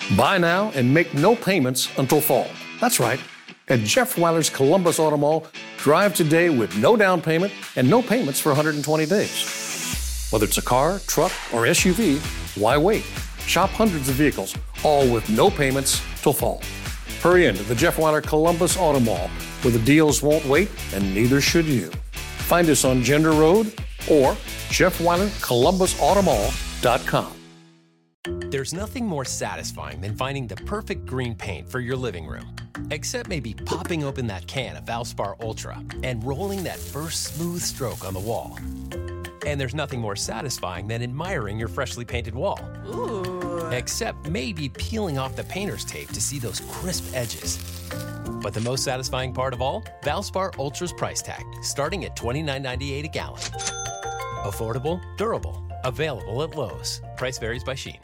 Buy now and make no payments until fall. That's right. At Jeff Weiler's Columbus Auto Mall, drive today with no down payment and no payments for 120 days. Whether it's a car, truck, or SUV, why wait? Shop hundreds of vehicles, all with no payments till fall. Hurry into the Jeff Weiler Columbus Auto Mall, where the deals won't wait and neither should you. Find us on Gender Road or JeffWeilerColumbusAutomall.com. There's nothing more satisfying than finding the perfect green paint for your living room. Except maybe popping open that can of Valspar Ultra and rolling that first smooth stroke on the wall. And there's nothing more satisfying than admiring your freshly painted wall. Ooh. Except maybe peeling off the painter's tape to see those crisp edges. But the most satisfying part of all? Valspar Ultra's price tag, starting at $29.98 a gallon. Affordable, durable, available at Lowe's. Price varies by Shein.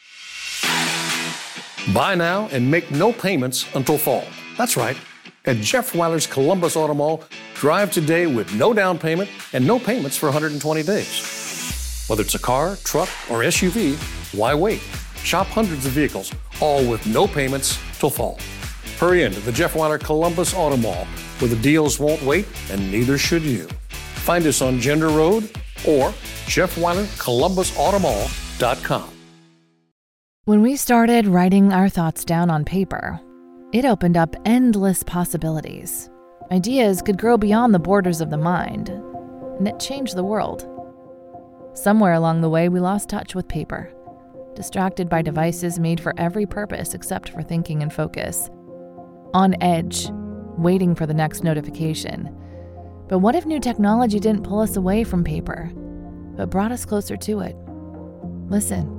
Buy now and make no payments until fall. That's right. At Jeff Weiler's Columbus Auto Mall, drive today with no down payment and no payments for 120 days. Whether it's a car, truck, or SUV, why wait? Shop hundreds of vehicles, all with no payments till fall. Hurry into the Jeff Weiler Columbus Auto Mall, where the deals won't wait and neither should you. Find us on Gender Road or JeffWeilerColumbusAutomall.com. When we started writing our thoughts down on paper, it opened up endless possibilities. Ideas could grow beyond the borders of the mind, and it changed the world. Somewhere along the way, we lost touch with paper, distracted by devices made for every purpose except for thinking and focus. On edge, waiting for the next notification. But what if new technology didn't pull us away from paper, but brought us closer to it? Listen.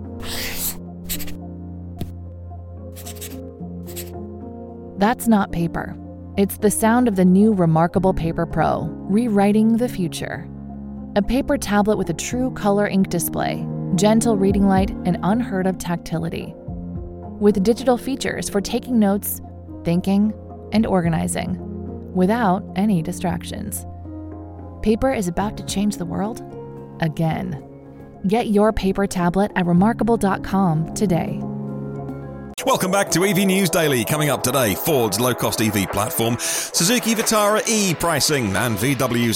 That's not paper. It's the sound of the new Remarkable Paper Pro, rewriting the future. A paper tablet with a true color ink display, gentle reading light, and unheard of tactility. With digital features for taking notes, thinking, and organizing, without any distractions. Paper is about to change the world again. Get your paper tablet at remarkable.com today. Welcome back to EV News Daily. Coming up today, Ford's low-cost EV platform, Suzuki Vitara E pricing, and VW's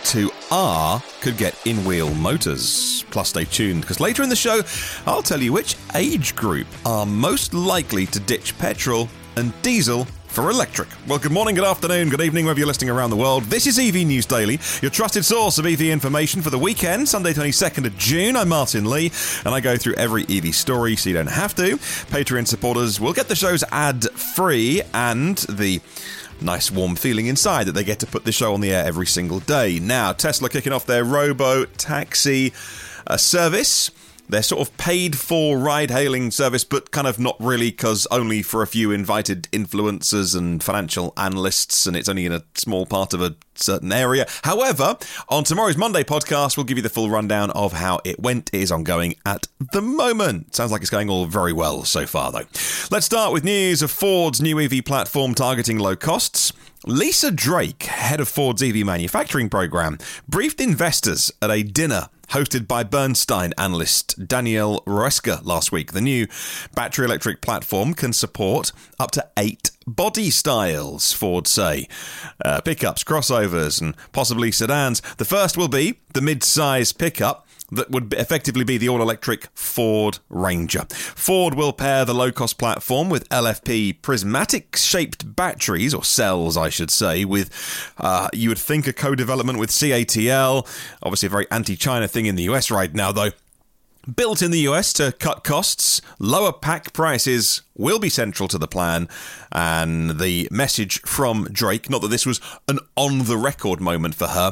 ID2R could get in-wheel motors. Plus, stay tuned, because later in the show, I'll tell you which age group are most likely to ditch petrol and diesel for electric. Well, good morning, good afternoon, good evening, wherever you're listening around the world. This is EV News Daily, your trusted source of EV information for the weekend, Sunday 22nd of June. I'm Martin Lee, and I go through every EV story so you don't have to. Patreon supporters will get the shows ad-free and the nice warm feeling inside that they get to put the show on the air every single day. Now, Tesla kicking off their robo-taxi service. They're sort of paid-for ride-hailing service, but kind of not really, because only for a few invited influencers and financial analysts, and it's only in a small part of a certain area. However, on tomorrow's Monday podcast, we'll give you the full rundown of how it went. It is ongoing at the moment. Sounds like it's going all very well so far, though. Let's start with news of Ford's new EV platform targeting low costs. Lisa Drake, head of Ford's EV manufacturing program, briefed investors at a dinner hosted by Bernstein analyst Daniel Roeska last week. The new battery electric platform can support up to 8 body styles, Ford say. Pickups, crossovers, and possibly sedans. The first will be the mid-size pickup that would effectively be the all-electric Ford Ranger. Ford will pair the low-cost platform with LFP prismatic-shaped batteries, or cells, I should say, with, you would think, a co-development with CATL. Obviously a very anti-China thing in the US right now, though. Built in the US to cut costs, lower pack prices will be central to the plan. And the message from Drake, not that this was an on-the-record moment for her,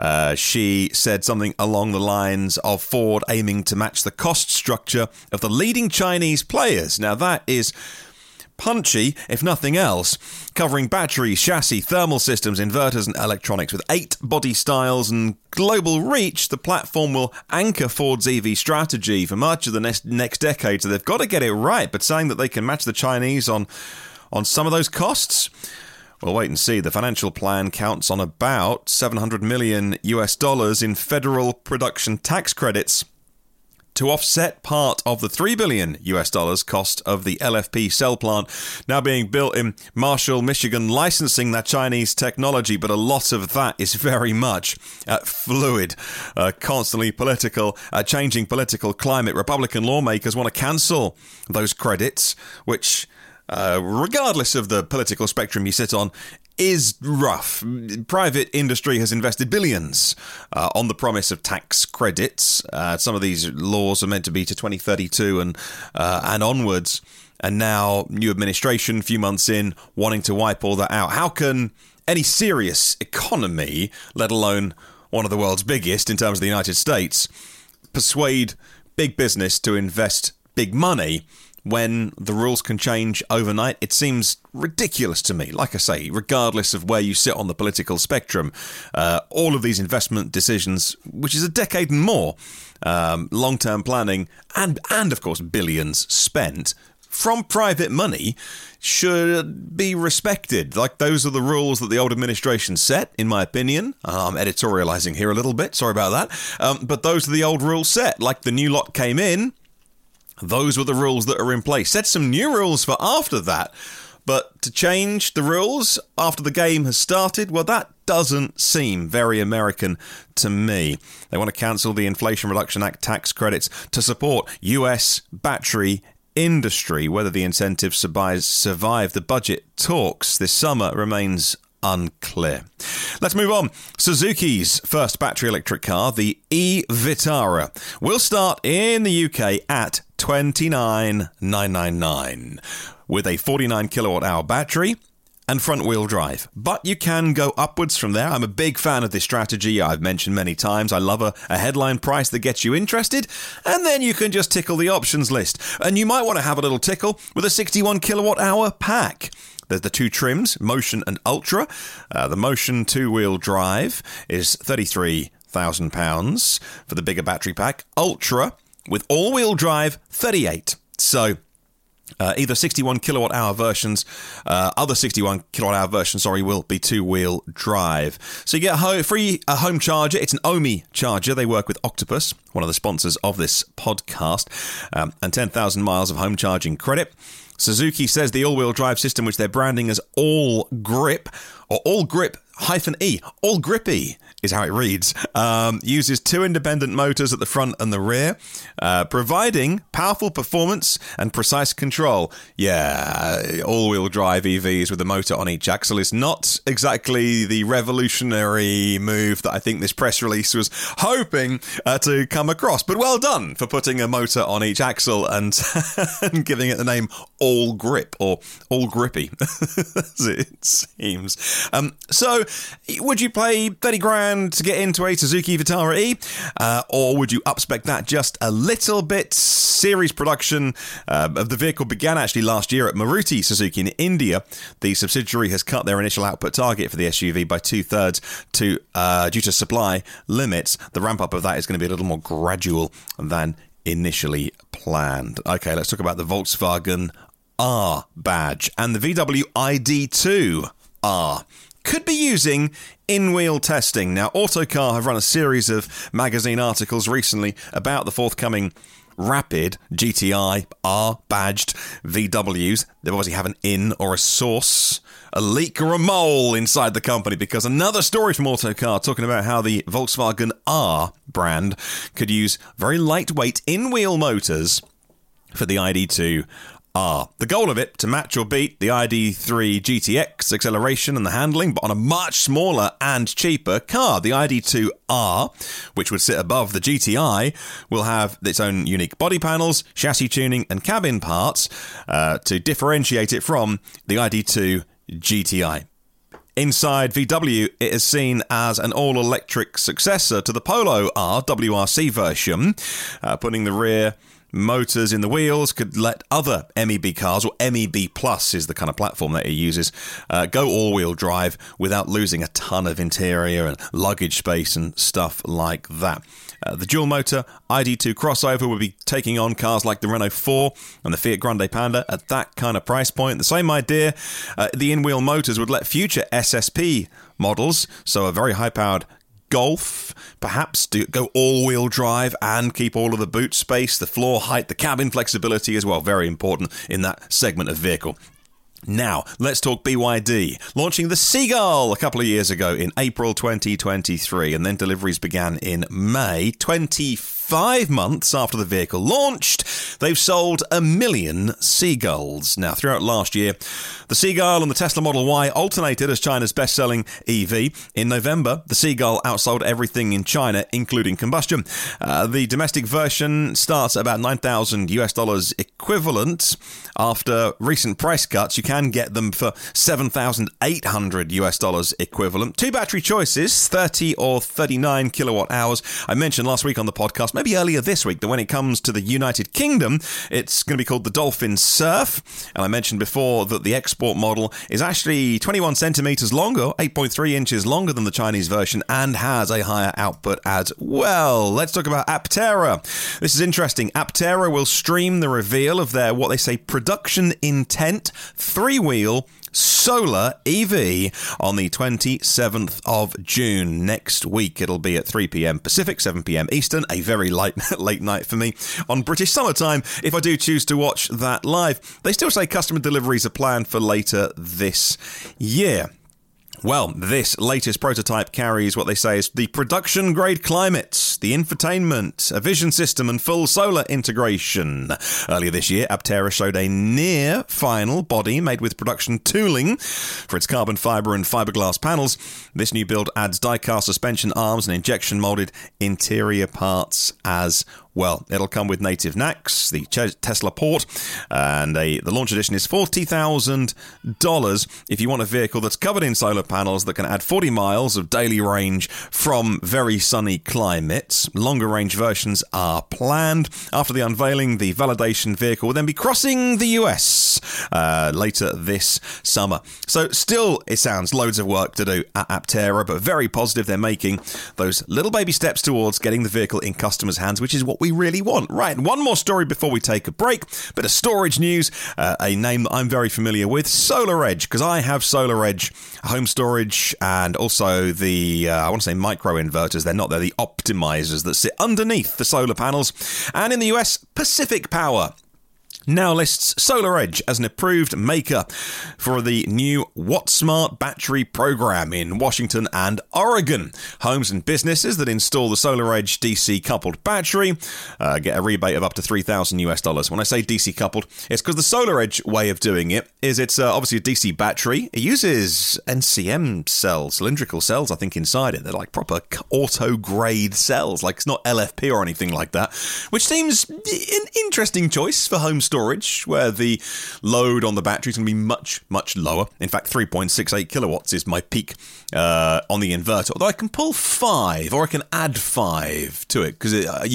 she said something along the lines of Ford aiming to match the cost structure of the leading Chinese players. Now that is punchy, if nothing else, covering batteries, chassis, thermal systems, inverters and electronics. With 8 body styles and global reach, the platform will anchor Ford's EV strategy for much of the next decade, so they've got to get it right. But saying that they can match the Chinese on some of those costs, we'll wait and see. The financial plan counts on about $700 million in federal production tax credits to offset part of the $3 billion cost of the LFP cell plant now being built in Marshall, Michigan, licensing that Chinese technology. But a lot of that is very much fluid, constantly political, changing political climate. Republican lawmakers want to cancel those credits, which, regardless of the political spectrum you sit on, is rough. Private industry has invested billions on the promise of tax credits. Some of these laws are meant to be to 2032 and onwards. And now, new administration, a few months in, wanting to wipe all that out. How can any serious economy, let alone one of the world's biggest in terms of the United States, persuade big business to invest big money when the rules can change overnight? It seems ridiculous to me. Like I say, regardless of where you sit on the political spectrum, all of these investment decisions, which is a decade and more, long-term planning, and of course billions spent from private money, should be respected. Like, those are the rules that the old administration set, in my opinion. I'm editorializing here a little bit, sorry about that. But those are the old rules set. Like, the new lot came in, those were the rules that are in place. Set some new rules for after that. But to change the rules after the game has started, well, that doesn't seem very American to me. They want to cancel the Inflation Reduction Act tax credits to support US battery industry. Whether the incentives survive the budget talks this summer remains unclear. Let's move on. Suzuki's first battery electric car, the e-Vitara, will start in the UK at $29,999 with a 49 kilowatt hour battery and front-wheel drive. But you can go upwards from there. I'm a big fan of this strategy. I've mentioned many times. I love a headline price that gets you interested, and then you can just tickle the options list. And you might want to have a little tickle with a 61 kilowatt hour pack. There's the two trims, Motion and Ultra. The Motion two-wheel drive is £33,000 for the bigger battery pack. Ultra, with all-wheel drive, $38,000. So either 61 kilowatt hour versions, other 61 kilowatt hour versions, will be two-wheel drive. So you get a free home charger. It's an Ohmie charger. They work with Octopus, one of the sponsors of this podcast, and 10,000 miles of home charging credit. Suzuki says the all-wheel drive system, which they're branding as All Grip, or All Grip -E, All Grippy is how it reads, uses two independent motors at the front and the rear, providing powerful performance and precise control. Yeah, all-wheel drive EVs with a motor on each axle is not exactly the revolutionary move that I think this press release was hoping to come across. But well done for putting a motor on each axle and giving it the name All Grip, or All Grippy, as it seems. So, would you pay 30 grand to get into a Suzuki Vitara E, or would you upspec that just a little bit? Series production of the vehicle began actually last year at Maruti Suzuki in India. The subsidiary has cut their initial output target for the SUV by 2/3 due to supply limits. The ramp up of that is going to be a little more gradual than initially planned. Okay, let's talk about the Volkswagen R badge and the VW ID2 R. Could be using in-wheel testing. Now, Autocar have run a series of magazine articles recently about the forthcoming Rapid GTI R-badged VWs. They obviously have an in or a source, a leak or a mole inside the company, because another story from Autocar talking about how the Volkswagen R brand could use very lightweight in-wheel motors for the ID2 R. The goal of it, to match or beat the ID3 GTX acceleration and the handling, but on a much smaller and cheaper car. The ID2 R, which would sit above the GTI, will have its own unique body panels, chassis tuning and cabin parts to differentiate it from the ID2 GTI. Inside VW, it is seen as an all-electric successor to the Polo R WRC version, putting the rear motors in the wheels could let other MEB cars, or MEB Plus is the kind of platform that it uses, go all-wheel drive without losing a ton of interior and luggage space and stuff like that. The dual-motor ID2 crossover will be taking on cars like the Renault 4 and the Fiat Grande Panda at that kind of price point. The same idea, the in-wheel motors would let future SSP models, so a very high-powered Golf, perhaps go all-wheel drive and keep all of the boot space, the floor height, the cabin flexibility as well. Very important in that segment of vehicle. Now, let's talk BYD, launching the Seagull a couple of years ago in April 2023, and then deliveries began in May. 25 months after the vehicle launched, they've sold 1 million Seagulls. Now, throughout last year, the Seagull and the Tesla Model Y alternated as China's best-selling EV. In November, the Seagull outsold everything in China, including combustion. The domestic version starts at about $9,000 equivalent. After recent price cuts, you can get them for $7,800 equivalent. Two battery choices, 30 or 39 kilowatt hours. I mentioned last week on the podcast, maybe earlier this week, that when it comes to the United Kingdom, it's going to be called the Dolphin Surf. And I mentioned before that the export model is actually 21 centimeters longer, 8.3 inches longer than the Chinese version, and has a higher output as well. Let's talk about Aptera. This is interesting. Aptera will stream the reveal of their, what they say, production intent three-wheel solar EV on the 27th of June next week. It'll be at 3 p.m. Pacific, 7 p.m. Eastern, a very late night for me on British summertime if I do choose to watch that live. They still say customer deliveries are planned for later this year. Well, this latest prototype carries what they say is the production-grade climate, the infotainment, a vision system, and full solar integration. Earlier this year, Aptera showed a near-final body made with production tooling for its carbon fibre and fiberglass panels. This new build adds die-cast suspension arms and injection-molded interior parts as well. It'll come with native NACS, the Tesla port, and the launch edition is $40,000 if you want a vehicle that's covered in solar panels that can add 40 miles of daily range from very sunny climates. Longer range versions are planned. After the unveiling, the validation vehicle will then be crossing the US later this summer. So still, it sounds loads of work to do at Aptera, but very positive. They're making those little baby steps towards getting the vehicle in customers' hands, which is what we really want. Right, one more story before we take a break. Bit of storage news, a name that I'm very familiar with, SolarEdge, because I have SolarEdge home storage and also the, I want to say micro inverters. They're not, they're the optimizers that sit underneath the solar panels. And in the US, Pacific Power now lists SolarEdge as an approved maker for the new WattSmart battery program in Washington and Oregon. Homes and businesses that install the SolarEdge DC coupled battery get a rebate of up to $3,000. When I say DC coupled, it's because the SolarEdge way of doing it is it's obviously a DC battery. It uses NCM cells, cylindrical cells, I think, inside it. They're like proper auto-grade cells, like it's not LFP or anything like that, which seems an interesting choice for home storage, where the load on the battery is going to be much, much lower. In fact, 3.68 kilowatts is my peak on the inverter. Although I can pull 5, or I can add 5 to it, because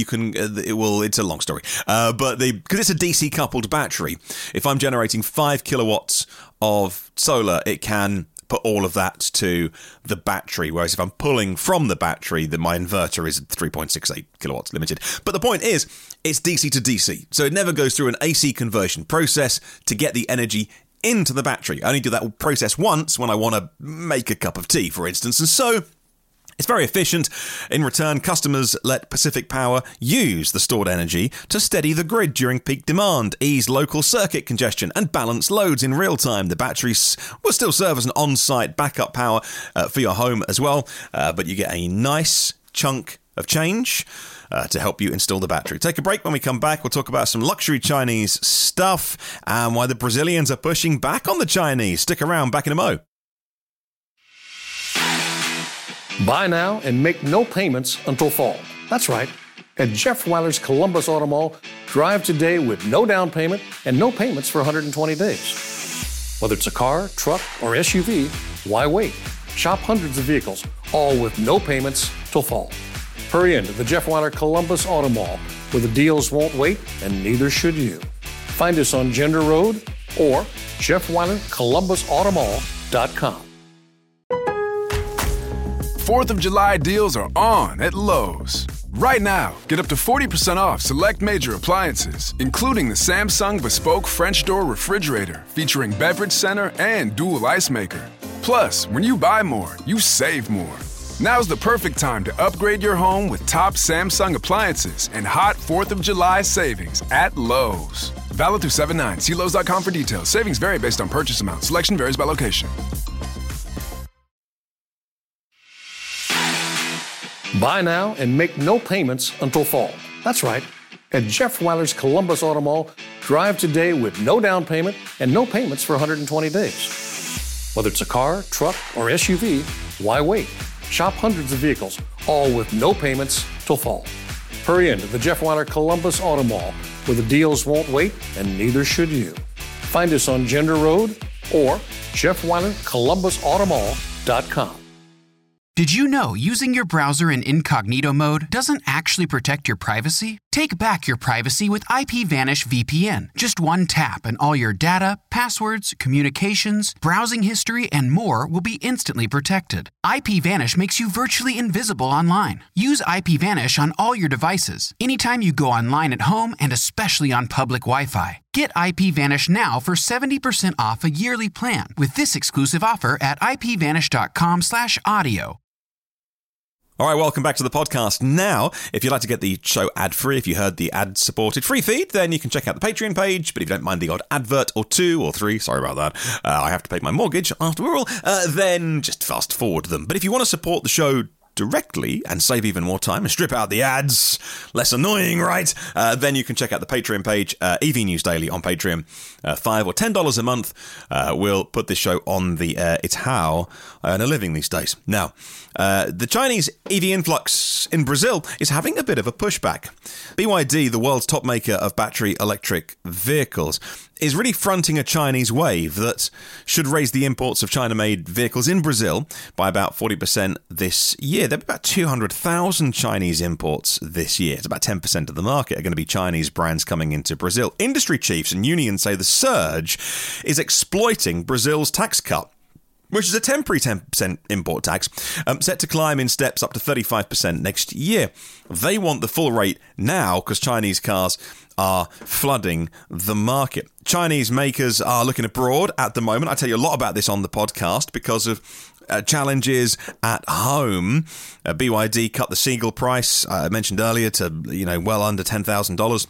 it's a long story. But because it's a DC coupled battery, if I'm generating 5 kilowatts of solar, it can put all of that to the battery, whereas if I'm pulling from the battery, then my inverter is 3.68 kilowatts limited. But the point is, it's DC to DC, so it never goes through an AC conversion process to get the energy into the battery. I only do that process once when I want to make a cup of tea, for instance, and so it's very efficient. In return, customers let Pacific Power use the stored energy to steady the grid during peak demand, ease local circuit congestion, and balance loads in real time. The batteries will still serve as an on-site backup power for your home as well, but you get a nice chunk of change to help you install the battery. Take a break. When we come back, we'll talk about some luxury Chinese stuff and why the Brazilians are pushing back on the Chinese. Stick around, back in a mo. Buy now and make no payments until fall. That's right. At Jeff Weiler's Columbus Auto Mall, drive today with no down payment and no payments for 120 days. Whether it's a car, truck, or SUV, why wait? Shop hundreds of vehicles, all with no payments till fall. Hurry in to the Jeff Weiler Columbus Auto Mall, where the deals won't wait and neither should you. Find us on Gender Road or JeffWeilerColumbusAutomall.com. 4th of July deals are on at Lowe's. Right now, get up to 40% off select major appliances, including the Samsung Bespoke French Door Refrigerator featuring beverage center and dual ice maker. Plus, when you buy more, you save more. Now's the perfect time to upgrade your home with top Samsung appliances and hot 4th of July savings at Lowe's. Valid through 7/9. See Lowe's.com for details. Savings vary based on purchase amount. Selection varies by location. Buy now and make no payments until fall. That's right. At Jeff Weiler's Columbus Auto Mall, drive today with no down payment and no payments for 120 days. Whether it's a car, truck, or SUV, why wait? Shop hundreds of vehicles, all with no payments till fall. Hurry into the Jeff Weiler Columbus Auto Mall, where the deals won't wait and neither should you. Find us on Gender Road or JeffWeilerColumbusAutomall.com. Did you know using your browser in incognito mode doesn't actually protect your privacy? Take back your privacy with IPVanish VPN. Just one tap and all your data, passwords, communications, browsing history, and more will be instantly protected. IPVanish makes you virtually invisible online. Use IPVanish on all your devices, anytime you go online at home and especially on public Wi-Fi. Get IPVanish now for 70% off a yearly plan with this exclusive offer at ipvanish.com/audio. All right, welcome back to the podcast. Now, if you'd like to get the show ad-free, if you heard the ad-supported free feed, then you can check out the Patreon page. But if you don't mind the odd advert or two or three, sorry about that, I have to pay my mortgage after all, then just fast forward them. But if you want to support the show directly and save even more time and strip out the ads, less annoying, right? Then you can check out the Patreon page, EV News Daily on Patreon. $5 or $10 a month will put this show on the air. It's how I earn a living these days. Now, the Chinese EV influx in Brazil is having a bit of a pushback. BYD, the world's top maker of battery electric vehicles, is really fronting a Chinese wave that should raise the imports of China-made vehicles in Brazil by about 40% this year. There'll be about 200,000 Chinese imports this year. It's about 10% of the market are going to be Chinese brands coming into Brazil. Industry chiefs and unions say the surge is exploiting Brazil's tax cut, which is a temporary 10% import tax, set to climb in steps up to 35% next year. They want the full rate now because Chinese cars are flooding the market. Chinese makers are looking abroad at the moment. I tell you a lot about this on the podcast because of challenges at home. BYD cut the Siegel price, I mentioned earlier, to well under $10,000.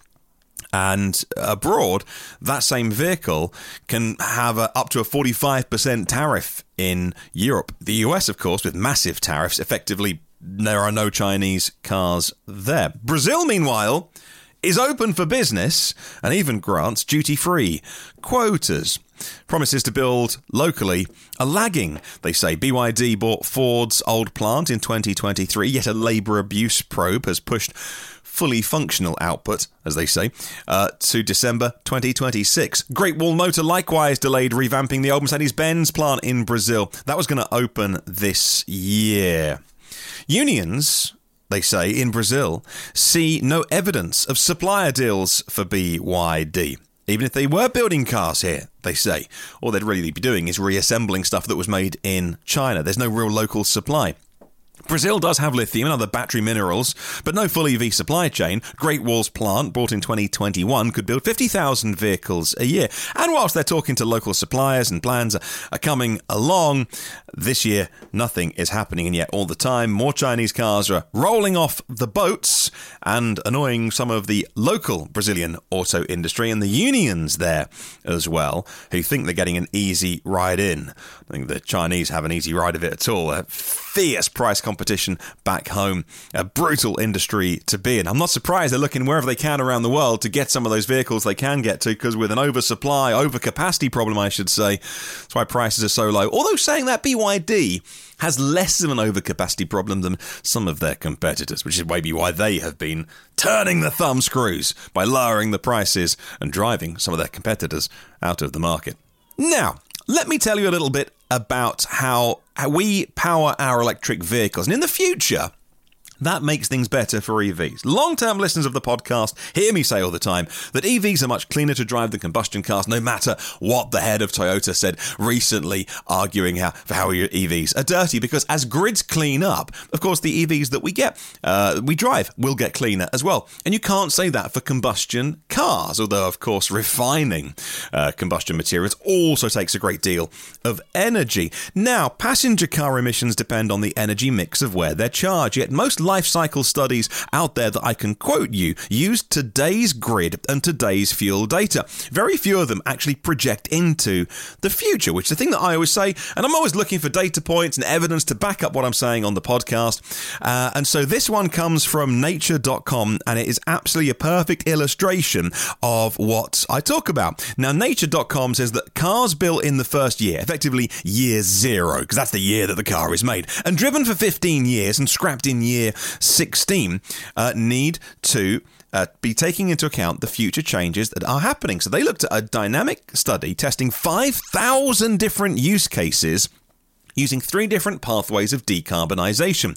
And abroad, that same vehicle can have up to a 45% tariff in Europe. The US, of course, with massive tariffs, effectively there are no Chinese cars there. Brazil, meanwhile, is open for business and even grants duty-free quotas. Promises to build locally are lagging, they say. BYD bought Ford's old plant in 2023, yet a labour abuse probe has pushed fully functional output, as they say, to December 2026. Great Wall Motor likewise delayed revamping the old Mercedes-Benz plant in Brazil. That was going to open this year. Unions, they say, in Brazil see no evidence of supplier deals for BYD. Even if they were building cars here, they say, all they'd really be doing is reassembling stuff that was made in China. There's no real local supply. Brazil does have lithium and other battery minerals, but no full EV supply chain. Great Wall's plant, bought in 2021, could build 50,000 vehicles a year. And whilst they're talking to local suppliers and plans are coming along, this year nothing is happening. And yet all the time, more Chinese cars are rolling off the boats and annoying some of the local Brazilian auto industry and the unions there as well, who think they're getting an easy ride in. I think the Chinese have an easy ride of it at all. A fierce price competition back home, a brutal industry to be in. I'm not surprised they're looking wherever they can around the world to get some of those vehicles they can get to, because with an oversupply, overcapacity problem, I should say, that's why prices are so low. Although saying that, BYD has less of an overcapacity problem than some of their competitors, which is maybe why they have been turning the thumb screws by lowering the prices and driving some of their competitors out of the market. Now, let me tell you a little bit about how we power our electric vehicles. And in the future, That makes things better for EVs. Long-term listeners of the podcast hear me say all the time that EVs are much cleaner to drive than combustion cars, no matter what the head of Toyota said recently, arguing how EVs are dirty, because as grids clean up, of course, the EVs that we drive will get cleaner as well. And you can't say that for combustion cars, although, of course, refining combustion materials also takes a great deal of energy. Now, passenger car emissions depend on the energy mix of where they're charged, yet most life cycle studies out there that I can quote you use today's grid and today's fuel data. Very few of them actually project into the future, which is the thing that I always say, and I'm always looking for data points and evidence to back up what I'm saying on the podcast. And so this one comes from nature.com, and it is absolutely a perfect illustration of what I talk about. Now, nature.com says that cars built in the first year, effectively year zero, because that's the year that the car is made, and driven for 15 years and scrapped in year 16, need to be taking into account the future changes that are happening. So they looked at a dynamic study testing 5,000 different use cases using 3 different pathways of decarbonisation,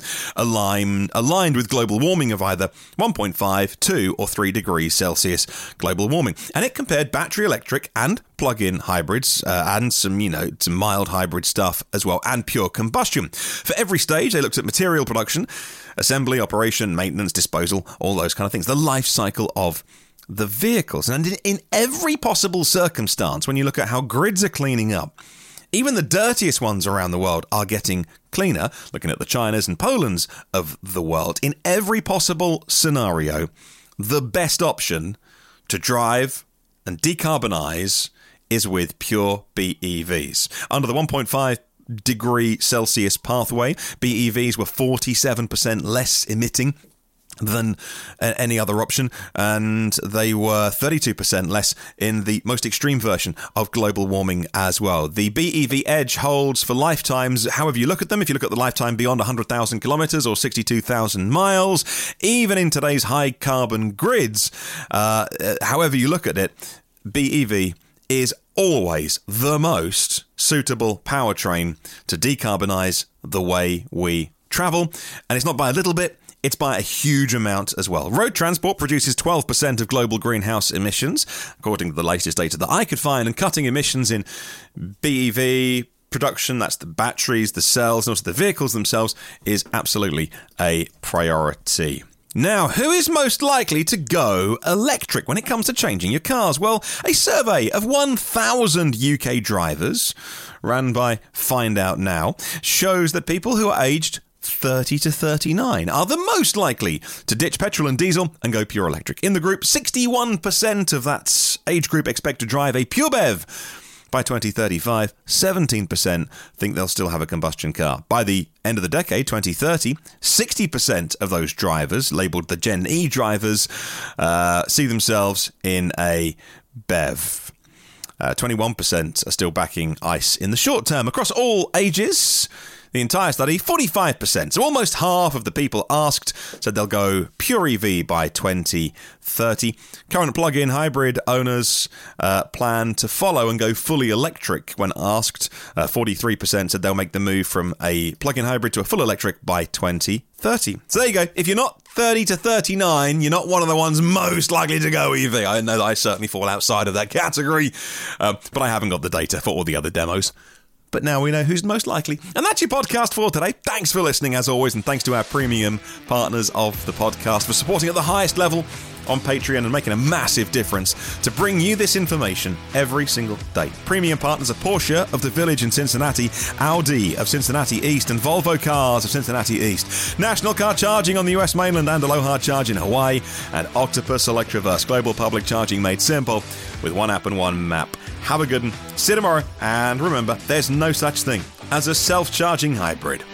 aligned with global warming of either 1.5, 2 or 3 degrees Celsius global warming. And it compared battery electric and plug-in hybrids and some mild hybrid stuff as well, and pure combustion. For every stage, they looked at material production, assembly, operation, maintenance, disposal, all those kind of things, the life cycle of the vehicles. And in every possible circumstance, when you look at how grids are cleaning up, even the dirtiest ones around the world are getting cleaner, looking at the Chinas and Polands of the world. In every possible scenario, the best option to drive and decarbonise is with pure BEVs. Under the 1.5 degree Celsius pathway, BEVs were 47% less emitting than any other option, and they were 32% less in the most extreme version of global warming as well. The BEV edge holds for lifetimes, however you look at them. If you look at the lifetime beyond 100,000 kilometres or 62,000 miles, even in today's high carbon grids, however you look at it, BEV is always the most suitable powertrain to decarbonise the way we travel, and it's not by a little bit, it's by a huge amount as well. Road transport produces 12% of global greenhouse emissions, according to the latest data that I could find, and cutting emissions in BEV production, that's the batteries, the cells, and also the vehicles themselves, is absolutely a priority. Now, who is most likely to go electric when it comes to changing your cars? Well, a survey of 1,000 UK drivers, ran by Find Out Now, shows that people who are aged 30 to 39 are the most likely to ditch petrol and diesel and go pure electric. In the group, 61% of that age group expect to drive a pure BEV. By 2035, 17% think they'll still have a combustion car. By the end of the decade, 2030, 60% of those drivers, labelled the Gen E drivers, see themselves in a BEV. 21% are still backing ICE in the short term. Across all ages, the entire study, 45%, so almost half of the people asked said they'll go pure EV by 2030. Current plug-in hybrid owners plan to follow and go fully electric when asked. 43% said they'll make the move from a plug-in hybrid to a full electric by 2030. So there you go. If you're not 30 to 39, you're not one of the ones most likely to go EV. I know that I certainly fall outside of that category, but I haven't got the data for all the other demos. But now we know who's most likely. And that's your podcast for today. Thanks for listening, as always, and thanks to our premium partners of the podcast for supporting at the highest level on Patreon and making a massive difference to bring you this information every single day. Premium partners are Porsche of the Village in Cincinnati, Audi of Cincinnati East, and Volvo Cars of Cincinnati East. National Car Charging on the US mainland and Aloha Charge in Hawaii, and Octopus Electroverse, global public charging made simple with one app and one map. Have a good one. See you tomorrow. And remember, there's no such thing as a self-charging hybrid.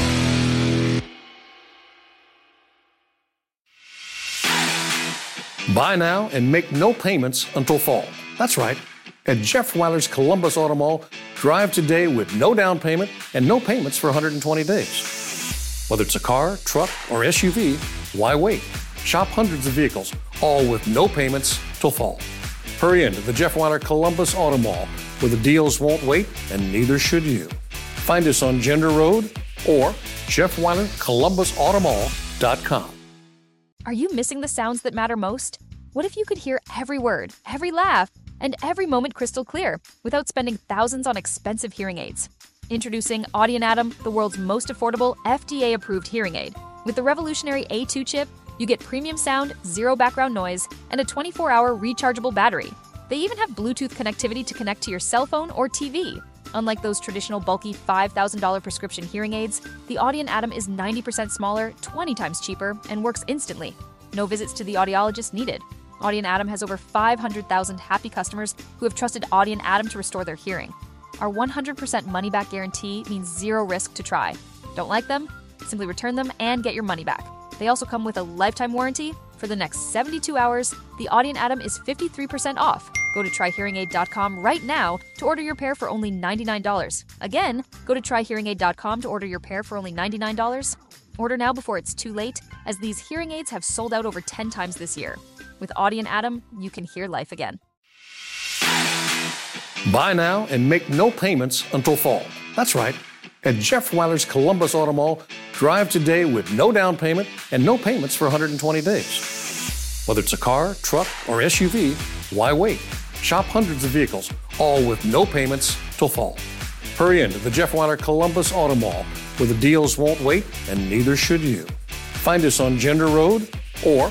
Buy now and make no payments until fall. That's right. At Jeff Weiler's Columbus Auto Mall, drive today with no down payment and no payments for 120 days. Whether it's a car, truck, or SUV, why wait? Shop hundreds of vehicles, all with no payments till fall. Hurry in to the Jeff Weiler Columbus Auto Mall, where the deals won't wait, and neither should you. Find us on Gender Road or jeffweilercolumbusautomall.com. AudionAdam.com. Are you missing the sounds that matter most? What if you could hear every word, every laugh, and every moment crystal clear without spending thousands on expensive hearing aids? Introducing AudionAdam, the world's most affordable FDA-approved hearing aid. With the revolutionary A2 chip, you get premium sound, zero background noise, and a 24-hour rechargeable battery. They even have Bluetooth connectivity to connect to your cell phone or TV. Unlike those traditional bulky $5,000 prescription hearing aids, the AudionAdam is 90% smaller, 20 times cheaper, and works instantly. No visits to the audiologist needed. AudionAdam has over 500,000 happy customers who have trusted AudionAdam to restore their hearing. Our 100% money-back guarantee means zero risk to try. Don't like them? Simply return them and get your money back. They also come with a lifetime warranty. For the next 72 hours, the AudionAdam is 53% off. Go to tryhearingaid.com right now to order your pair for only $99. Again, go to tryhearingaid.com to order your pair for only $99. Order now before it's too late, as these hearing aids have sold out over 10 times this year. With AudionAdam, you can hear life again. Buy now and make no payments until fall. That's right. At Jeff Weiler's Columbus Auto Mall, drive today with no down payment and no payments for 120 days. Whether it's a car, truck, or SUV, why wait? Shop hundreds of vehicles, all with no payments till fall. Hurry into the Jeff Weiler Columbus Auto Mall, where the deals won't wait, and neither should you. Find us on Gender Road or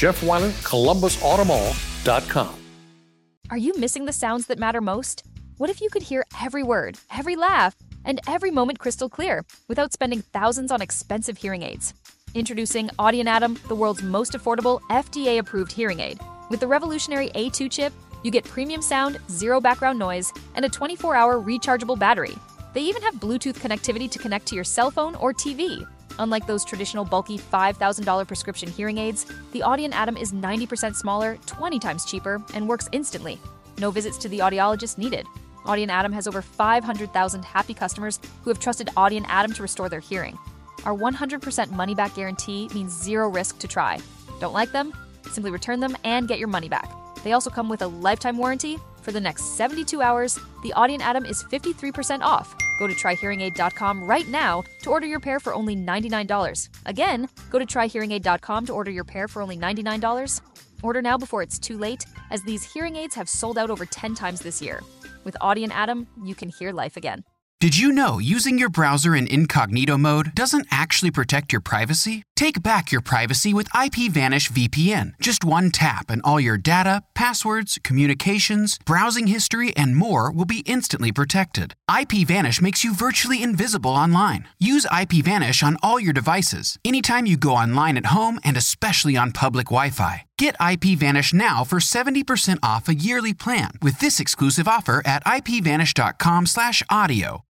JeffWeilerColumbusAutomall.com. Are you missing the sounds that matter most? What if you could hear every word, every laugh, and every moment crystal clear without spending thousands on expensive hearing aids? Introducing AudionAdam, the world's most affordable FDA-approved hearing aid. With the revolutionary A2 chip, you get premium sound, zero background noise, and a 24-hour rechargeable battery. They even have Bluetooth connectivity to connect to your cell phone or TV. Unlike those traditional bulky $5,000 prescription hearing aids, the AudionAdam is 90% smaller, 20 times cheaper, and works instantly. No visits to the audiologist needed. AudionAdam has over 500,000 happy customers who have trusted AudionAdam to restore their hearing. Our 100% money-back guarantee means zero risk to try. Don't like them? Simply return them and get your money back. They also come with a lifetime warranty. For the next 72 hours, the AudionAdam is 53% off. Go to tryhearingaid.com right now to order your pair for only $99. Again, go to tryhearingaid.com to order your pair for only $99. Order now before it's too late, as these hearing aids have sold out over 10 times this year. With AudionAdam, you can hear life again. Did you know using your browser in incognito mode doesn't actually protect your privacy? Take back your privacy with IPVanish VPN. Just one tap and all your data, passwords, communications, browsing history, and more will be instantly protected. IPVanish makes you virtually invisible online. Use IPVanish on all your devices, anytime you go online at home, and especially on public Wi-Fi. Get IPVanish now for 70% off a yearly plan with this exclusive offer at IPVanish.com/audio.